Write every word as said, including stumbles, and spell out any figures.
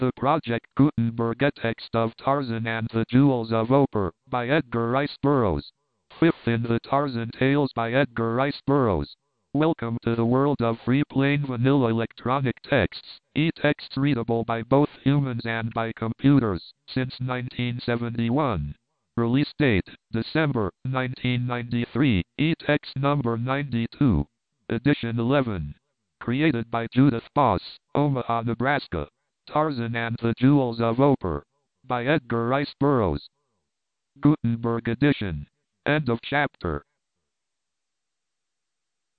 The Project Gutenberg text of Tarzan and the Jewels of Oper by Edgar Rice Burroughs. Fifth in the Tarzan Tales by Edgar Rice Burroughs. Welcome to the world of free plain vanilla electronic texts, e-texts readable by both humans and by computers, since nineteen seventy-one. Release date, December nineteen ninety-three, e-text number ninety-two. Edition eleven. Created by Judith Boss, Omaha, Nebraska. Tarzan and the Jewels of Oper by Edgar Rice Burroughs. Gutenberg edition. End of chapter.